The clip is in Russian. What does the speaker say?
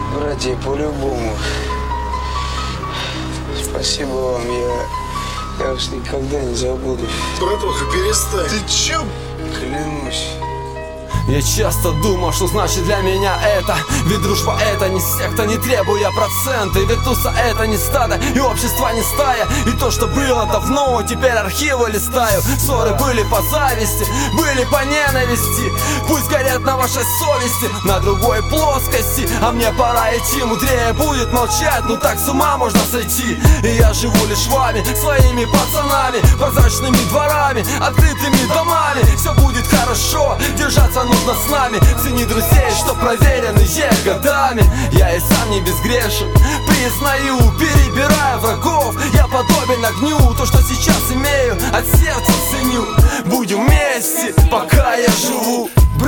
Братья, по-любому. Спасибо вам, я вас никогда не забуду. Братуха, перестань. Ты чё? Клянусь. Я часто думал, что значит для меня это. Ведь дружба это не секта, не требуя проценты. Ведь туса это не стадо, и общество не стая. И то, что было давно, теперь архивы листаю. Ссоры были по зависти, были по ненависти. Пусть горят на вашей совести, на другой плоскости. А мне пора идти, мудрее будет молчать. Ну так с ума можно сойти. И я живу лишь вами, своими пацанами, прозрачными дворами, открытыми домами. Все будет хорошо, держаться нужно с нами. Цени друзей, что проверены годами. Я и сам не безгрешен, признаю, перебирая врагов. Я подобен огню, то, что сейчас имею, от сердца ценю. Будем вместе, пока я живу.